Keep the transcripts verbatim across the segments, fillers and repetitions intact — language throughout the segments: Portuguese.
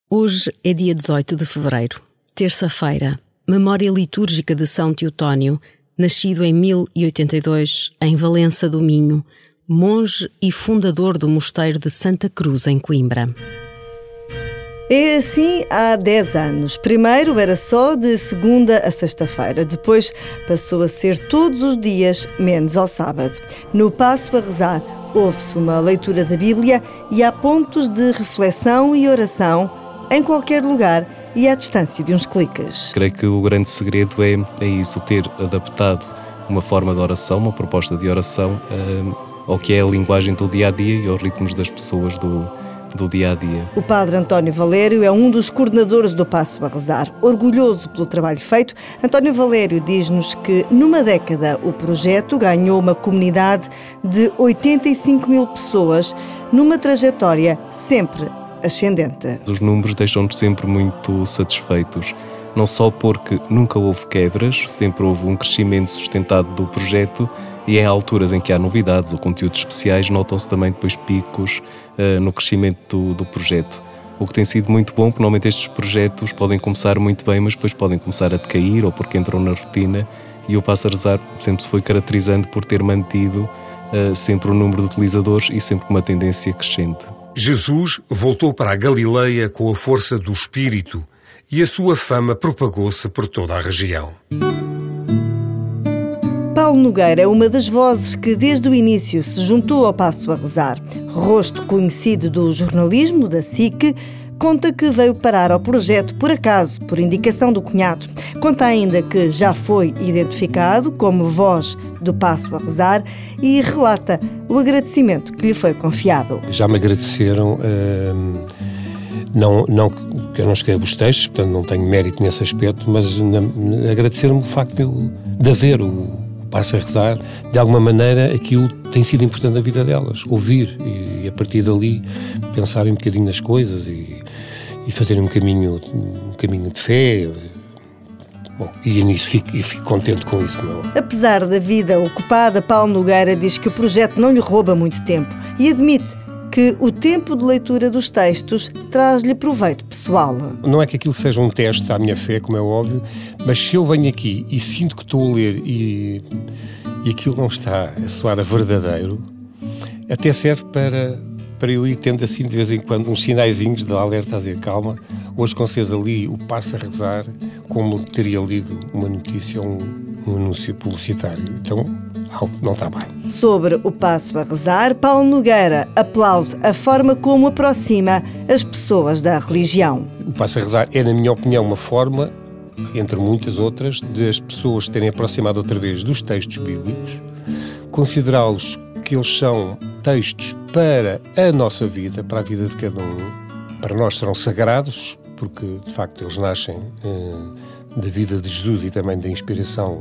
Hoje é dia dezoito de fevereiro, terça-feira, memória litúrgica de São Teotónio, nascido em mil e oitenta e dois em Valença do Minho, monge e fundador do mosteiro de Santa Cruz, em Coimbra. É assim há dez anos. Primeiro era só de segunda a sexta-feira. Depois passou a ser todos os dias, menos ao sábado. No Passo a Rezar, ouve-se uma leitura da Bíblia e há pontos de reflexão e oração em qualquer lugar e à distância de uns cliques. Creio que o grande segredo é, é isso, ter adaptado uma forma de oração, uma proposta de oração um, ao que é a linguagem do dia-a-dia e aos ritmos das pessoas do do dia-a-dia. O padre António Valério é um dos coordenadores do Passo a Rezar. Orgulhoso pelo trabalho feito, António Valério diz-nos que numa década o projeto ganhou uma comunidade de oitenta e cinco mil pessoas numa trajetória sempre ascendente. Os números deixam-nos sempre muito satisfeitos, não só porque nunca houve quebras, sempre houve um crescimento sustentado do projeto, e em alturas em que há novidades ou conteúdos especiais, notam-se também depois picos uh, no crescimento do, do projeto. O que tem sido muito bom, porque normalmente estes projetos podem começar muito bem, mas depois podem começar a decair ou porque entram na rotina, e o Passo a Rezar sempre se foi caracterizando por ter mantido uh, sempre o número de utilizadores e sempre com uma tendência crescente. Jesus voltou para a Galileia com a força do Espírito e a sua fama propagou-se por toda a região. Paulo Nogueira é uma das vozes que desde o início se juntou ao Passo a Rezar. Rosto conhecido do jornalismo, da S I C, conta que veio parar ao projeto por acaso, por indicação do cunhado. Conta ainda que já foi identificado como voz do Passo a Rezar e relata o agradecimento que lhe foi confiado. Já me agradeceram, hum, não, não que eu não escrevo os textos, portanto não tenho mérito nesse aspecto, mas na, agradeceram-me o facto de, eu, de haver o Passo a Rezar, de alguma maneira aquilo tem sido importante na vida delas, ouvir e, e a partir dali pensarem um bocadinho nas coisas e, e fazerem um caminho, um caminho de fé. Bom, e nisso fico, e fico contente com isso. Não? Apesar da vida ocupada, Paulo Nogueira diz que o projeto não lhe rouba muito tempo e admite que o tempo de leitura dos textos traz-lhe proveito pessoal. Não é que aquilo seja um teste à minha fé, como é óbvio, mas se eu venho aqui e sinto que estou a ler e, e aquilo não está a soar a verdadeiro, até serve para, para eu ir tendo assim de vez em quando uns sinaizinhos de alerta a dizer calma, hoje com vocês ali o Passo a Rezar, como teria lido uma notícia ou um, um anúncio publicitário. Então, algo não está bem. Sobre o Passo a Rezar, Paulo Nogueira aplaude a forma como aproxima as pessoas da religião. O Passo a Rezar é, na minha opinião, uma forma, entre muitas outras, de as pessoas terem aproximado outra vez dos textos bíblicos, considerá-los que eles são textos para a nossa vida, para a vida de cada um. Para nós serão sagrados, porque de facto eles nascem eh, da vida de Jesus e também da inspiração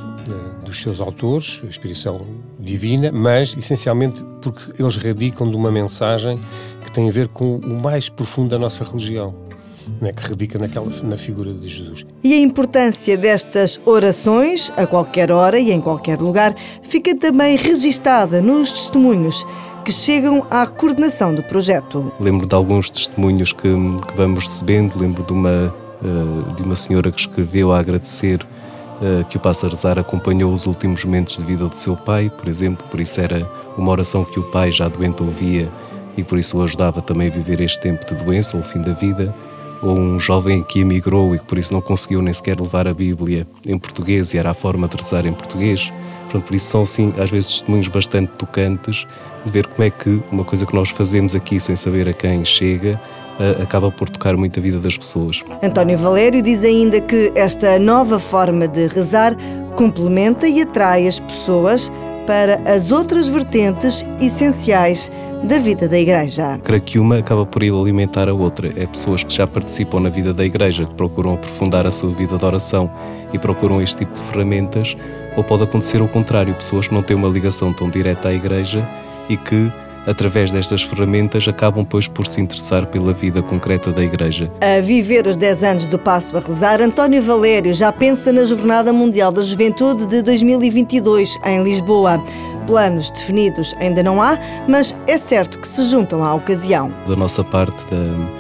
eh, dos seus autores, a inspiração divina, mas essencialmente porque eles radicam de uma mensagem que tem a ver com o mais profundo da nossa religião, né, que radica naquela, na figura de Jesus. E a importância destas orações, a qualquer hora e em qualquer lugar, fica também registada nos testemunhos que chegam à coordenação do projeto. Lembro de alguns testemunhos que, que vamos recebendo, lembro de uma, uh, de uma senhora que escreveu a agradecer uh, que o Passo a Rezar acompanhou os últimos momentos de vida do seu pai, por exemplo, por isso era uma oração que o pai já doente ouvia e por isso o ajudava também a viver este tempo de doença ou o fim da vida. Ou um jovem que emigrou e que por isso não conseguiu nem sequer levar a Bíblia em português e era a forma de rezar em português. Portanto, por isso são, sim, às vezes testemunhos bastante tocantes de ver como é que uma coisa que nós fazemos aqui sem saber a quem chega uh, acaba por tocar muito a vida das pessoas. António Valério diz ainda que esta nova forma de rezar complementa e atrai as pessoas para as outras vertentes essenciais da vida da Igreja. Creio que uma acaba por ir alimentar a outra. É pessoas que já participam na vida da Igreja, que procuram aprofundar a sua vida de oração e procuram este tipo de ferramentas, ou pode acontecer o contrário, pessoas que não têm uma ligação tão direta à Igreja e que, através destas ferramentas, acabam depois por se interessar pela vida concreta da Igreja. A viver os dez anos do Passo a Rezar, António Valério já pensa na Jornada Mundial da Juventude de dois mil e vinte e dois, em Lisboa. Planos definidos ainda não há, mas é certo que se juntam à ocasião. Da nossa parte, da,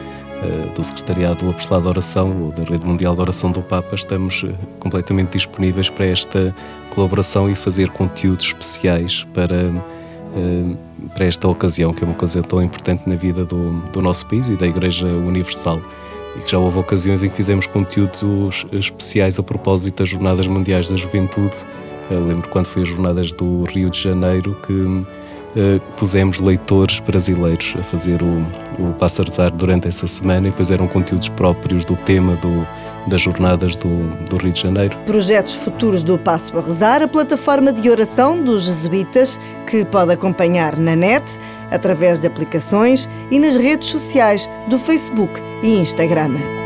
do Secretariado do Apostolado de Oração ou da Rede Mundial de Oração do Papa, estamos completamente disponíveis para esta colaboração e fazer conteúdos especiais para, para esta ocasião, que é uma ocasião tão importante na vida do, do nosso país e da Igreja Universal. E que já houve ocasiões em que fizemos conteúdos especiais a propósito das Jornadas Mundiais da Juventude. Eu lembro quando foi as Jornadas do Rio de Janeiro que uh, pusemos leitores brasileiros a fazer o, o Passo a Rezar durante essa semana, e depois eram conteúdos próprios do tema do, das Jornadas do, do Rio de Janeiro. Projetos futuros do Passo a Rezar, a plataforma de oração dos jesuítas, que pode acompanhar na net, através de aplicações e nas redes sociais do Facebook e Instagram.